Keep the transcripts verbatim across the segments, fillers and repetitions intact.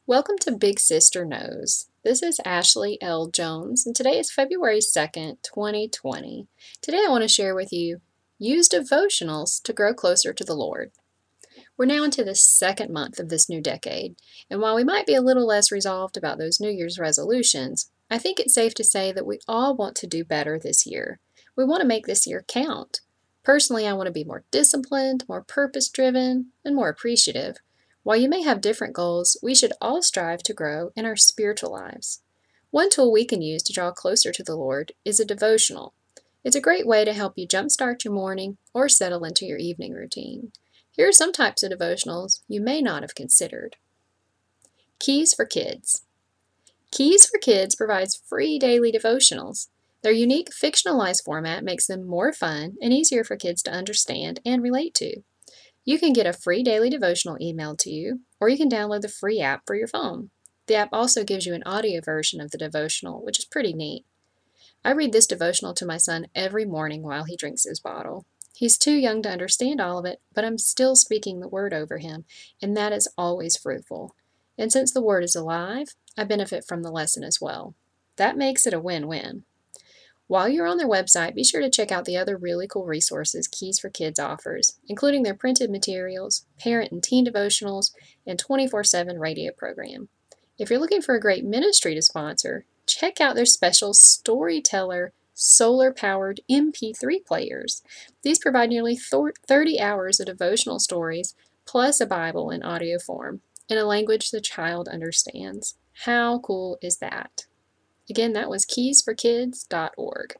Welcome to Big Sister Knows. This is Ashley L. Jones, and today is February second, twenty twenty. Today I want to share with you, use devotionals to grow closer to the Lord. We're now into the second month of this new decade, and while we might be a little less resolved about those New Year's resolutions, I think it's safe to say that we all want to do better this year. We want to make this year count. Personally, I want to be more disciplined, more purpose-driven, and more appreciative. While you may have different goals, we should all strive to grow in our spiritual lives. One tool we can use to draw closer to the Lord is a devotional. It's a great way to help you jumpstart your morning or settle into your evening routine. Here are some types of devotionals you may not have considered. Keys for Kids. Keys for Kids provides free daily devotionals. Their unique fictionalized format makes them more fun and easier for kids to understand and relate to. You can get a free daily devotional emailed to you, or you can download the free app for your phone. The app also gives you an audio version of the devotional, which is pretty neat. I read this devotional to my son every morning while he drinks his bottle. He's too young to understand all of it, but I'm still speaking the word over him, and that is always fruitful. And since the word is alive, I benefit from the lesson as well. That makes it a win-win. While you're on their website, be sure to check out the other really cool resources Keys for Kids offers, including their printed materials, parent and teen devotionals, and twenty-four seven radio program. If you're looking for a great ministry to sponsor, check out their special Storyteller solar-powered M P three players. These provide nearly thirty hours of devotional stories, plus a Bible in audio form, in a language the child understands. How cool is that? Again, that was keys for kids dot org.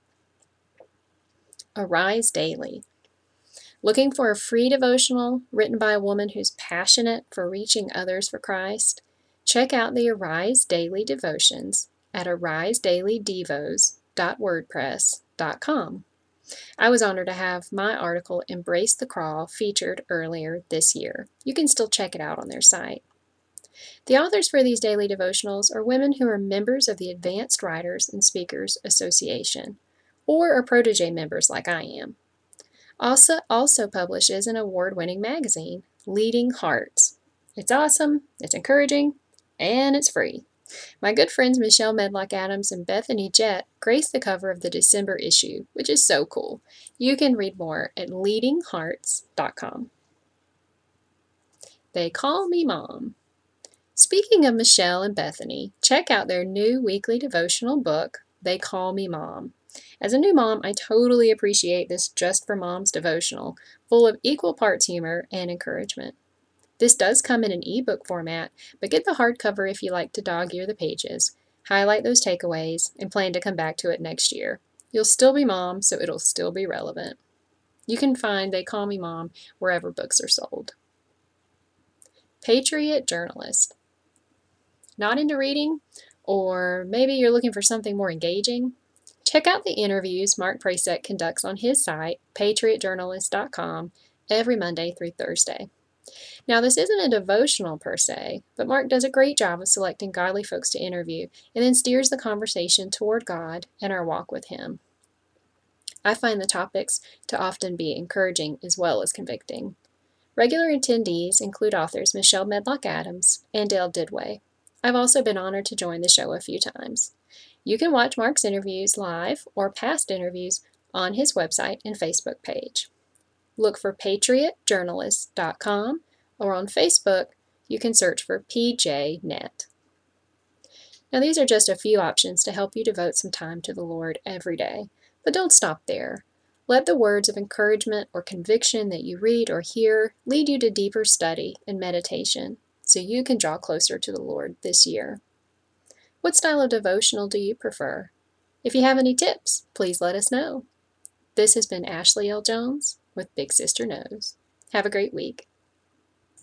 Arise Daily. Looking for a free devotional written by a woman who's passionate for reaching others for Christ? Check out the Arise Daily devotions at arise daily devos dot wordpress dot com. I was honored to have my article Embrace the Crawl featured earlier this year. You can still check it out on their site. The authors for these daily devotionals are women who are members of the Advanced Writers and Speakers Association, or are protege members like I am. ASA also publishes an award-winning magazine, Leading Hearts. It's awesome, it's encouraging, and it's free. My good friends Michelle Medlock Adams and Bethany Jett grace the cover of the December issue, which is so cool. You can read more at leading hearts dot com. They Call Me Mom. Speaking of Michelle and Bethany, check out their new weekly devotional book, They Call Me Mom. As a new mom, I totally appreciate this Just for Moms devotional, full of equal parts humor and encouragement. This does come in an ebook format, but get the hardcover if you like to dog-ear the pages, highlight those takeaways, and plan to come back to it next year. You'll still be mom, so it'll still be relevant. You can find They Call Me Mom wherever books are sold. Patriot Journalist. Not into reading? Or maybe you're looking for something more engaging? Check out the interviews Mark Prasek conducts on his site, patriot journalist dot com, every Monday through Thursday. Now, this isn't a devotional per se, but Mark does a great job of selecting godly folks to interview and then steers the conversation toward God and our walk with Him. I find the topics to often be encouraging as well as convicting. Regular attendees include authors Michelle Medlock Adams and Dale Didway. I've also been honored to join the show a few times. You can watch Mark's interviews live or past interviews on his website and Facebook page. Look for patriot journalist dot com, or on Facebook, you can search for P J Net. Now, these are just a few options to help you devote some time to the Lord every day. But don't stop there. Let the words of encouragement or conviction that you read or hear lead you to deeper study and meditation, so you can draw closer to the Lord this year. What style of devotional do you prefer? If you have any tips, please let us know. This has been Ashley L. Jones with Big Sister Knows. Have a great week.